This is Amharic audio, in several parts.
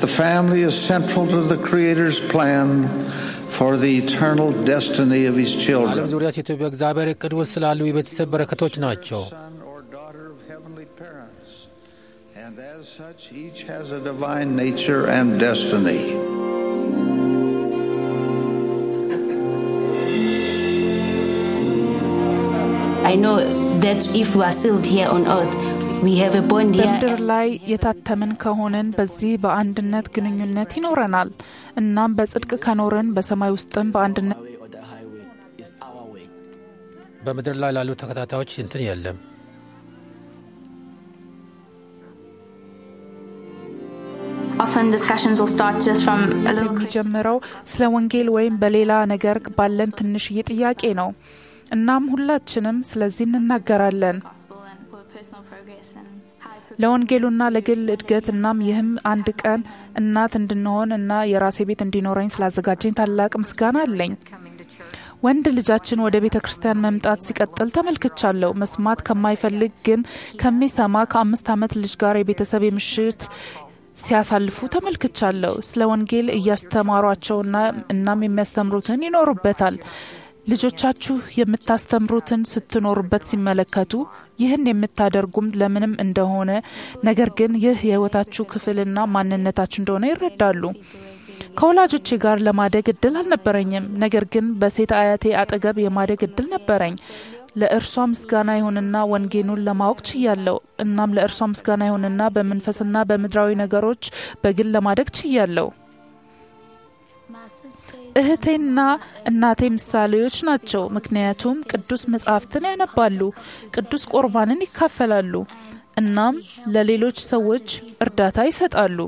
the family is central to the Creator's plan for the eternal destiny of his children. ዓለም ዙሪያ ሴቶች በእግዚአብሔር ዕቅድ ውስጥ ስላሉ የቤተሰብ በረከቶች ናቸው። And as such, each has a divine nature and destiny. I know that if we are still here on earth, we have a bond here. በምድር ላይ የታተምን ከሆነን በዚህ በአንድነት ግንኙነት ይኖረናል። እናም በጽድቅ ከኖርን በሰማይ ውስጥም በአንድነት በምድር ላይ ላሉ ተከታታዮች እንትን የለም። Often discussions will start just from a little የሚጀምረው ስለ ወንጌል ወይም በሌላ ነገር ባለን ትንሽዬ ጥያቄ ነው። እናም ሁላችንም ስለዚህ እንናገራለን ለወንጌሉና ለግል እድገት። እናም ይህም አንድ ቀን እናት እንድንሆን እና የራሴ ቤት እንዲኖረኝ ስላዘጋጀኝ ታላቅ ምስጋና አለኝ። ወንድ ልጃችን ወደ ቤተ ክርስቲያን መምጣት ሲቀጥል ተመልክቻለሁ። መስማት ከማይፈልግ ግን ከሚሰማ ከ5 ዓመት ልጅ ጋር የቤተሰብ ምሽት ሲያሳልፉ ተመልክቻለሁ። ስለ ወንጌል እያስተማሯቸውና እናም የሚያስተምሩትን ይኖሩበታል። ልጆቻችሁ የምታስተምሩትን ስትኖሩበት ሲመለከቱ ይህን የምታደርጉም ለምንም እንደሆነ ነገር ግን ይህ የህይወታችሁ ክፍልና ማንነታችሁ እንደሆነ ይረዳሉ። ከወላጆቼ ጋር ለማደግ እድል አልነበረኝም፣ ነገር ግን በሴት አያቴ አጠገብ የማደግ እድል ነበረኝ። ለእርሷ ምስጋና ይሁንና ወንጌሉን ለማወቅ ችያለሁ። እናም ለእርሷ ምስጋና ይሁንና በመንፈስና በምድራዊ ነገሮች በግል ለማደግ ችያለሁ። እህቴና እናቴ ምሳሌዎች ናቸው፣ ምክንያቱም ቅዱስ መጻሕፍትን ያነባሉ፣ ቅዱስ ቁርባንን ይካፈላሉ፣ እናም ለሌሎች ሰዎች እርዳታ ይሰጣሉ።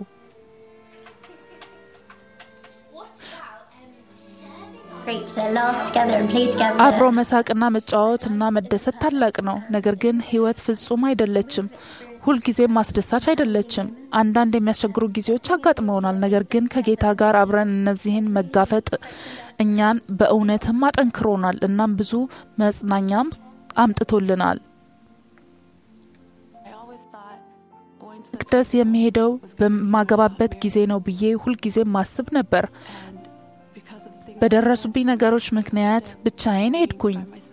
አብሮ መሳቅና መጫወትና መደሰት ታላቅ ነው። ነገር ግን ህይወት ፍጹም አይደለችም። ሁልጊዜም ማስደሳች አይደለችም። አንዳንድ የሚያስቸግሩ ጊዜዎች አጋጥመውናል። ነገር ግን ከጌታ ጋር አብረን እነዚህን መጋፈጥ እኛን በእውነትም አጠንክሮናል እናም ብዙ መጽናኛም አምጥቶልናል። ቅዱስ የሚሄደው በማገባበት ጊዜ ነው ብዬ ሁልጊዜም ማስብ ነበር። በደረሱብኝ ነገሮች ምክንያት ብቻዬን ሄድኩኝ።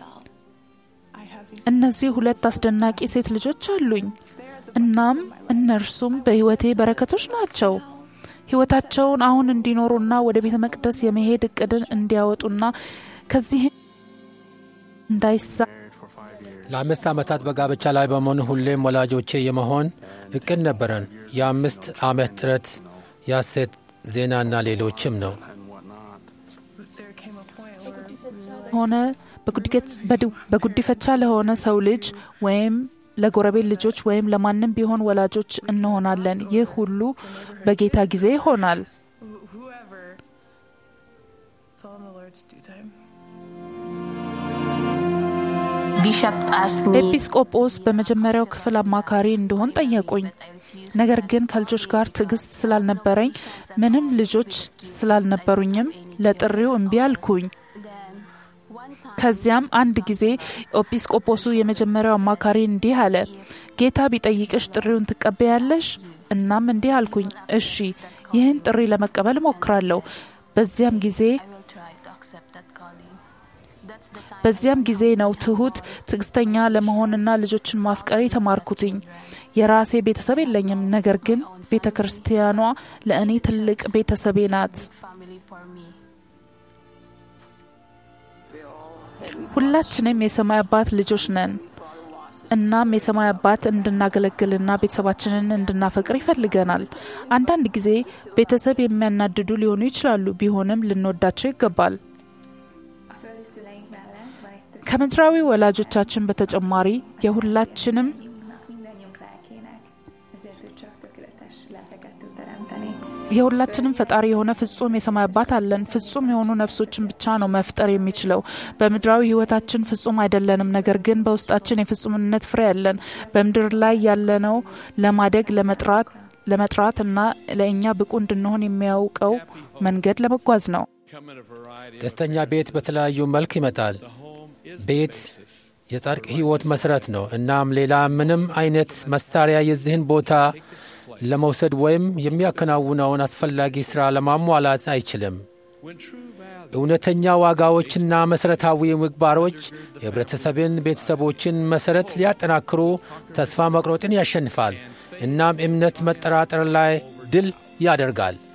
እነዚህ 2 አስደናቂ ሴት ልጆች አሉኝ። እናም እነርሱም በህይወቴ በረከቶች ናቸው። ህይወታቸውን አሁን እንዲኖሩና ወደ ቤተ መቅደስ የመሄድ እቅድን እንዲያወጡና ከዚህ እንዳይሳ ለ5 ዓመታት በጋብቻ ላይ በመሆን ሁሌም ወላጆቼ የመሆን እቅድ ነበረን። የ5 ዓመት ጥረት ያሴት ዜናና ሌሎችም ነው ሆነ በጉዲፈቻ ለሆነ ሰው ልጅ ወይም ለጎረቤት ልጆች ወይም ለማንም ቢሆን ወላጆች እንሆናለን። ይህ ሁሉ በጌታ ጊዜ ይሆናል። ኤጲስቆጶስ በመጀመሪያው ክፍል አማካሪ እንደሆን ጠየቁኝ። ነገር ግን ከልጆች ጋር ትዕግስት ስላልነበረኝ ምንም ልጆች ስላልነበሩኝም ለጥሪው እምቢ አልኩኝ። ከዚያም አንድ ጊዜ ኤጲስቆጶሱ የመጀመሪያው አማካሪ እንዲህ አለ፣ ጌታ ቢጠይቅሽ ጥሪውን ትቀበያለሽ? እናም እንዲህ አልኩኝ፣ እሺ፣ ይህን ጥሪ ለመቀበል ሞክራለሁ። በዚያም ጊዜ ነው ትሁት ትዕግስተኛ ለመሆንና ልጆችን ማፍቀር የተማርኩትኝ። የራሴ ቤተሰብ የለኝም፣ ነገር ግን ቤተክርስቲያኗ ለእኔ ትልቅ ቤተሰቤ ናት። ሁላችንም የሰማይ አባት ልጆች ነን። እናም የሰማይ አባት እንድናገለግልና ቤተሰባችንን እንድናፈቅር ይፈልገናል። አንዳንድ ጊዜ ቤተሰብ የሚያናድዱ ሊሆኑ ይችላሉ፣ ቢሆንም ልንወዳቸው ይገባል። ከምድራዊ ወላጆቻችን በተጨማሪ የሁላችንም ፈጣሪ የሆነ ፍጹም የሰማይ አባት አለን። ፍጹም የሆኑ ነፍሶችን ብቻ ነው መፍጠር የሚችለው። በምድራዊ ህይወታችን ፍጹም አይደለንም፣ ነገር ግን በውስጣችን የፍጹምነት ፍሬ አለን። በምድር ላይ ያለነው ለማደግ ለመጥራት እና ለእኛ ብቁ እንድንሆን የሚያውቀው መንገድ ለመጓዝ ነው። ደስተኛ ቤት በተለያዩ መልክ ይመጣል። ቤት የጻድቅ ሕይወት መሰረት ነው። እናም ሌላ ምንም አይነት መሳሪያ የዚህን ቦታ ለመውሰድ ወይም የሚያከናውነውን አስፈላጊ ሥራ ለማሟላት አይችልም። እውነተኛ ዋጋዎችና መሠረታዊ ምግባሮች የህብረተሰብን ቤተሰቦችን መሠረት ሊያጠናክሩ ተስፋ መቁረጥን ያሸንፋል። እናም እምነት መጠራጠር ላይ ድል ያደርጋል።